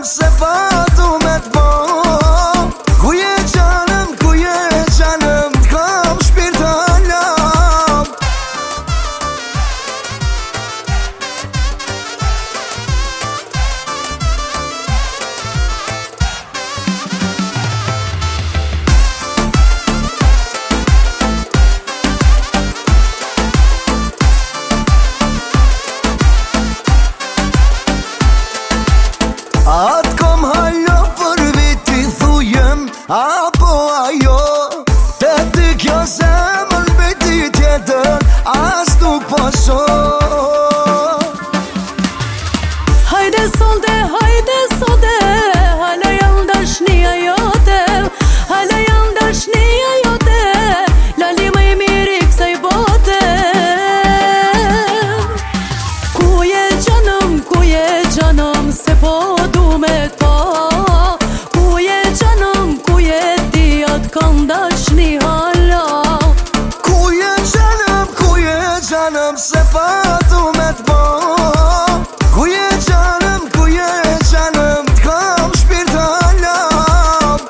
gjanëm se pa du me t'bo. Ku je gjanëm, t'kam shpirta lam. Atë kom hallo për viti thujem, apo ajo te ty kjo zemër viti tjetër as nuk poso. Hajde solde, hala janë dashnia jote, hala janë dashnia jote, lali më i miri kësaj bote. Ku je gjanëm, se po du me t'po. Ku je ti atë kam dashni hala. Ku je gjanëm, se pa du me t'bo. Ku je gjanëm, t'kam shpirta lam.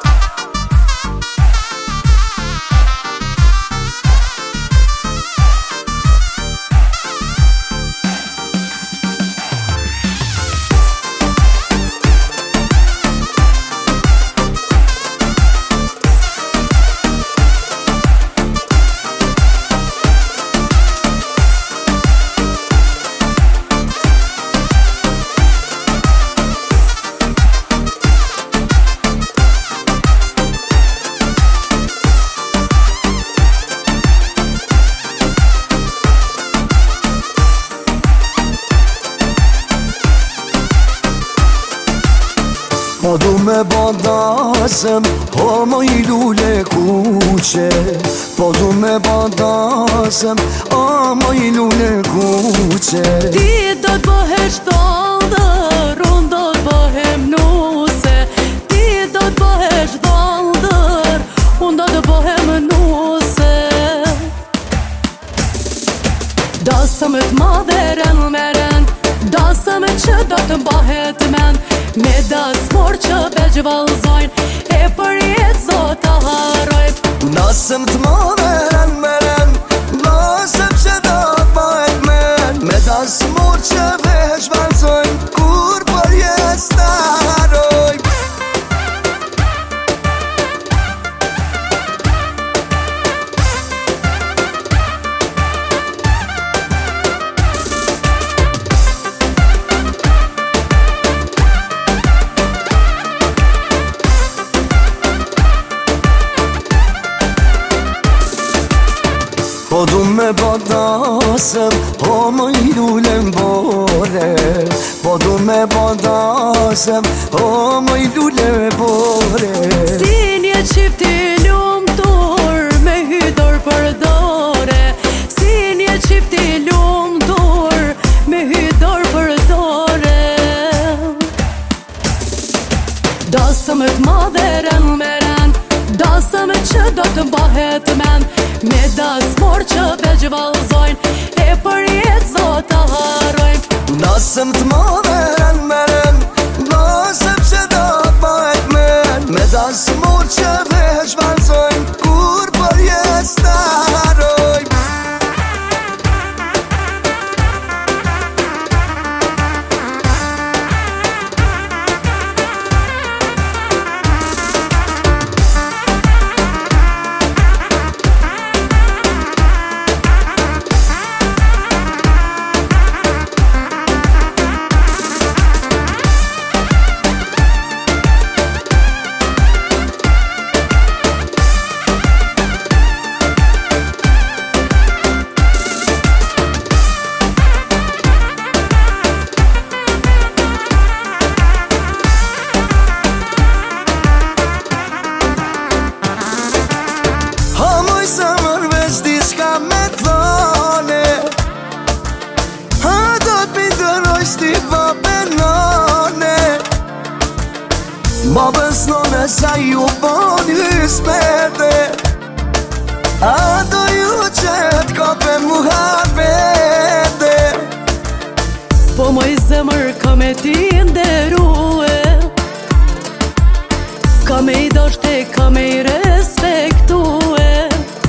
Po du me bandasem, o moj lule kuqe. Po du me bandasem, o moj lule kuqe. Ti do t'bohesh dhondër, unë do t'bohem nuse. Ti do t'bohesh dhondër, unë do t'bohem nuse. Dasëm t'madheren meren, dasëm që do të mbahet men. Me dasmor që veç valzojnë, e për jetë zot të harojnë. Dasëm t'madheren meren, dasëm që do të mbahet men. Me dasmor që veç valzojnë, kur për jetë të harojnë. Po du me bandasem, o moj lule mbore. Po du me bandasem, o moj lule mbore. Si një qifti lumtur, me hydor për dore. Si një qifti lumtur, me hydor për dore. Dasëm t'madheren meren, dasëm që do të mbahet men. Me dasmor që veç valzojnë, e për jetë zot të harojnë. Dasëm t'madheren meren, dasëm që do të mbahet men. Me dasmor që veç valzojnë, kur për jetë të harojnë. Babës none sa ju boni smete, a do ju qëtë kape muhabete. Po moj zemër ka me ti nderue, Ka me I dashte, ka me I respektue,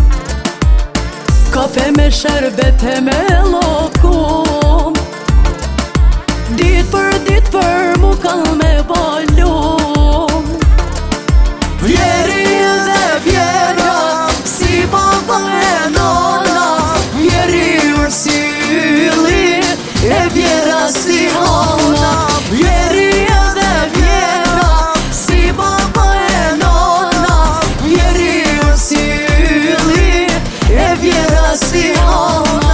kafe me sherbet e me lokum, dit për mu kall me balum. Vjeri dhe vjera, si baba e nana, vjeri si yli, e vjera si hana. Vjeri dhe vjera, si baba e nana, vjeri si yli, e vjera si hana.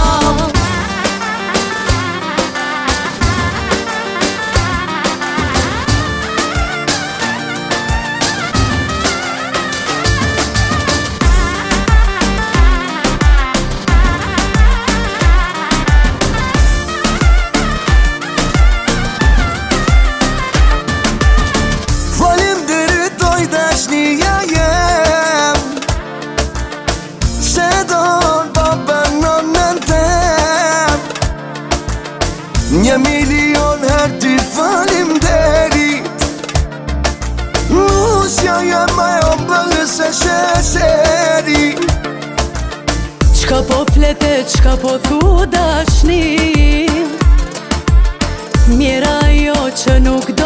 Një milion her t'i falim derit, Nusja jem ma jom bëllës e shesheri. Qka po flete, qka po thu dashni, mjera jo që nuk